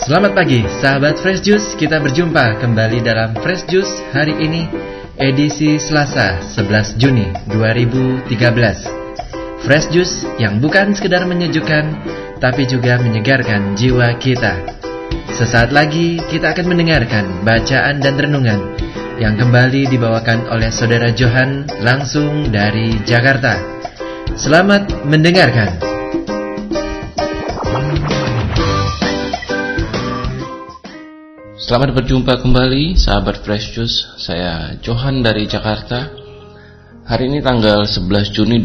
Selamat pagi, sahabat Fresh Juice. Kita berjumpa kembali dalam Fresh Juice hari ini, edisi Selasa 11 Juni 2013. Fresh Juice yang bukan sekedar menyejukkan, tapi juga menyegarkan jiwa kita. Sesaat lagi kita akan mendengarkan bacaan dan renungan yang kembali dibawakan oleh Saudara Johan langsung dari Jakarta. Selamat mendengarkan. Selamat berjumpa kembali sahabat Fresh Juice. Saya Johan dari Jakarta. Hari ini tanggal 11 Juni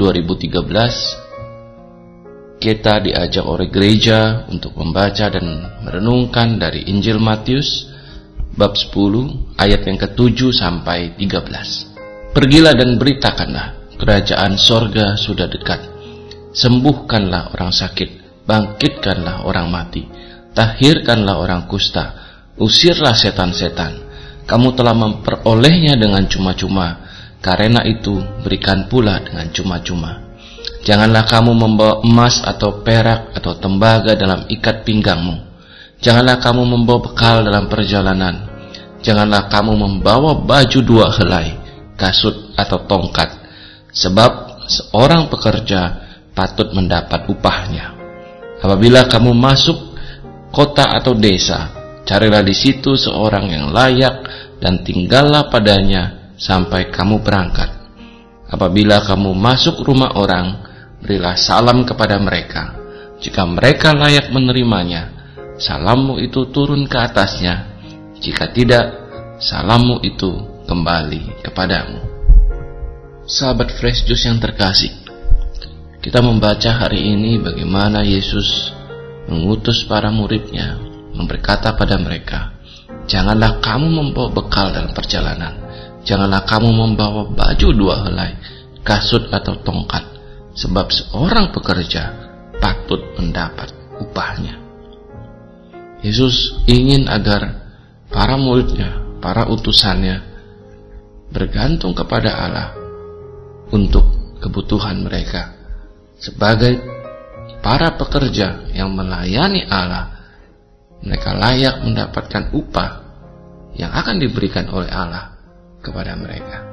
2013. Kita diajak oleh gereja untuk membaca dan merenungkan dari Injil Matius bab 10 ayat yang ke-7 sampai 13. Pergilah dan beritakanlah, kerajaan sorga sudah dekat. Sembuhkanlah orang sakit, bangkitkanlah orang mati, tahirkanlah orang kusta, usirlah setan-setan. Kamu telah memperolehnya dengan cuma-cuma, karena itu berikan pula dengan cuma-cuma. Janganlah kamu membawa emas atau perak atau tembaga dalam ikat pinggangmu. Janganlah kamu membawa bekal dalam perjalanan. Janganlah kamu membawa baju dua helai, kasut atau tongkat, sebab seorang pekerja patut mendapat upahnya. Apabila kamu masuk kota atau desa, carilah di situ seorang yang layak dan tinggallah padanya sampai kamu berangkat. Apabila kamu masuk rumah orang, berilah salam kepada mereka. Jika mereka layak menerimanya, salammu itu turun ke atasnya. Jika tidak, salammu itu kembali kepadamu. Sahabat Fresh Juice yang terkasih, kita membaca hari ini bagaimana Yesus mengutus para muridnya, berkata pada mereka, janganlah kamu membawa bekal dalam perjalanan. Janganlah kamu membawa baju dua helai, kasut atau tongkat, sebab seorang pekerja patut mendapat upahnya. Yesus ingin agar para muridnya, para utusannya bergantung kepada Allah untuk kebutuhan mereka. Sebagai para pekerja yang melayani Allah, mereka layak mendapatkan upah yang akan diberikan oleh Allah kepada mereka.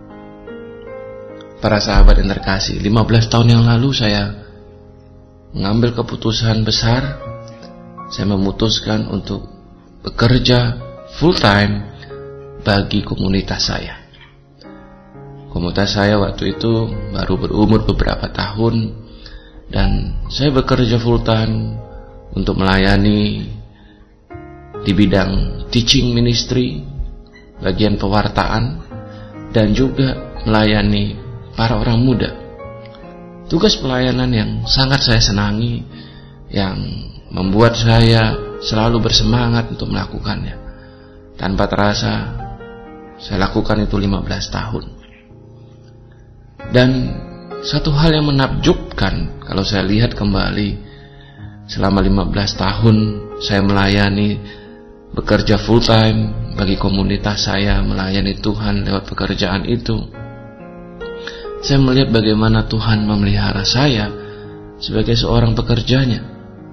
Para sahabat yang terkasih, 15 tahun yang lalu saya mengambil keputusan besar. Saya memutuskan untuk bekerja full time bagi komunitas saya. Komunitas saya waktu itu baru berumur beberapa tahun, dan saya bekerja full time untuk melayani di bidang teaching ministry, bagian pewartaan, dan juga melayani para orang muda. Tugas pelayanan yang sangat saya senangi, yang membuat saya selalu bersemangat untuk melakukannya. Tanpa terasa, saya lakukan itu 15 tahun. Dan satu hal yang menakjubkan kalau saya lihat kembali, selama 15 tahun saya melayani, bekerja full time bagi komunitas saya, melayani Tuhan lewat pekerjaan itu. Saya melihat bagaimana Tuhan memelihara saya sebagai seorang pekerjanya.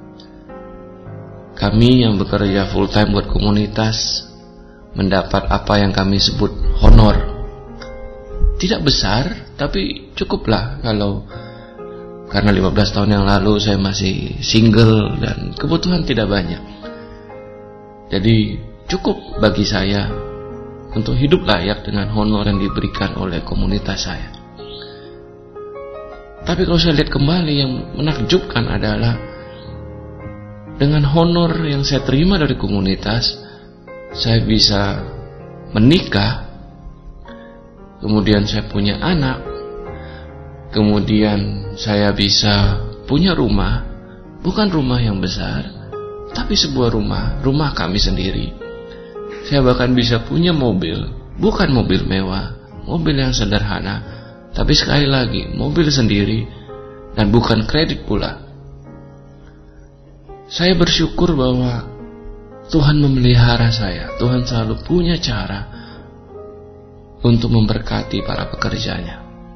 Kami yang bekerja full time buat komunitas mendapat apa yang kami sebut honor. Tidak besar, tapi cukuplah karena 15 tahun yang lalu saya masih single dan kebutuhan tidak banyak. Jadi cukup bagi saya untuk hidup layak dengan honor yang diberikan oleh komunitas saya. Tapi kalau saya lihat kembali, yang menakjubkan adalah dengan honor yang saya terima dari komunitas, saya bisa menikah, kemudian saya punya anak, kemudian saya bisa punya rumah, bukan rumah yang besar, tapi sebuah rumah kami sendiri. Saya bahkan bisa punya mobil, bukan mobil mewah, mobil yang sederhana, tapi sekali lagi mobil sendiri dan bukan kredit pula. Saya bersyukur bahwa Tuhan memelihara saya. Tuhan selalu punya cara untuk memberkati para pekerjanya.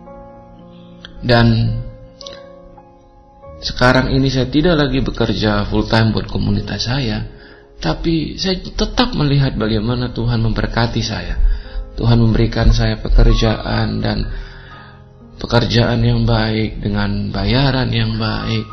Dan sekarang ini saya tidak lagi bekerja full time buat komunitas saya, Tapi saya tetap melihat bagaimana Tuhan memberkati saya. Tuhan memberikan saya pekerjaan dan pekerjaan yang baik dengan bayaran yang baik.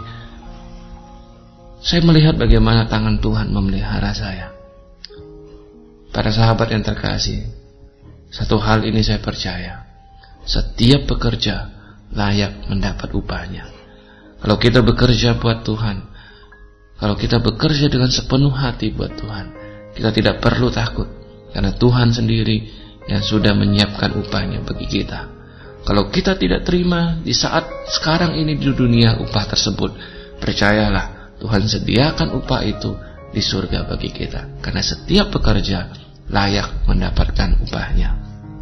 Saya melihat bagaimana tangan Tuhan memelihara saya. Para sahabat yang terkasih, satu hal ini saya percaya. Setiap pekerja layak mendapat upahnya. Kalau kita bekerja buat Tuhan, kalau kita bekerja dengan sepenuh hati buat Tuhan, kita tidak perlu takut, karena Tuhan sendiri yang sudah menyiapkan upahnya bagi kita. Kalau kita tidak terima di saat sekarang ini di dunia upah tersebut, percayalah Tuhan sediakan upah itu di surga bagi kita, karena setiap pekerja layak mendapatkan upahnya.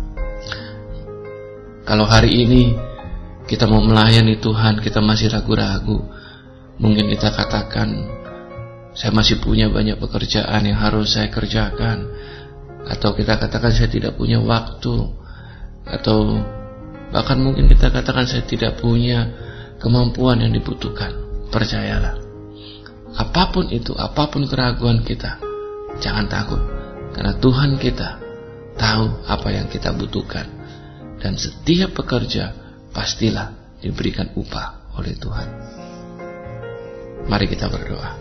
Kalau hari ini kita mau melayani Tuhan, kita masih ragu-ragu, mungkin kita katakan, saya masih punya banyak pekerjaan yang harus saya kerjakan, atau kita katakan saya tidak punya waktu, atau bahkan mungkin kita katakan saya tidak punya kemampuan yang dibutuhkan. Percayalah, apapun itu, apapun keraguan kita, jangan takut, karena Tuhan kita tahu apa yang kita butuhkan. Dan setiap pekerja pastilah diberikan upah oleh Tuhan. Mari kita berdoa.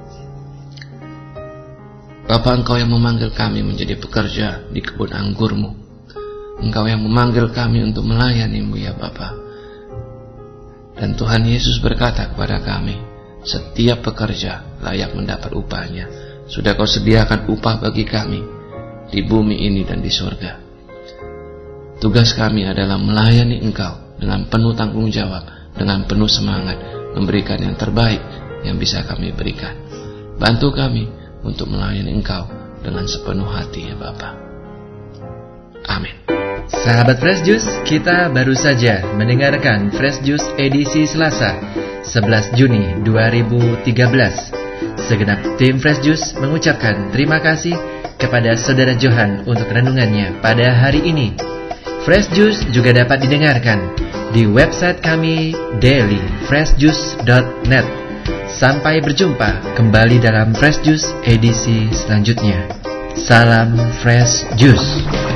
Bapa, Engkau yang memanggil kami menjadi pekerja di kebun anggurmu. Engkau yang memanggil kami untuk melayani-Mu ya Bapa. Dan Tuhan Yesus berkata kepada kami, setiap pekerja layak mendapat upahnya. Sudah Kau sediakan upah bagi kami di bumi ini dan di surga. Tugas kami adalah melayani Engkau dengan penuh tanggung jawab, dengan penuh semangat, memberikan yang terbaik yang bisa kami berikan. Bantu kami untuk melayani Engkau dengan sepenuh hati ya Bapa. Amin. Sahabat Fresh Juice, kita baru saja mendengarkan Fresh Juice edisi Selasa 11 Juni 2013. Segenap tim Fresh Juice mengucapkan terima kasih kepada Saudara Johan untuk renungannya pada hari ini. Fresh Juice juga dapat didengarkan di website kami dailyfreshjuice.net. Sampai berjumpa kembali dalam Fresh Juice edisi selanjutnya. Salam Fresh Juice.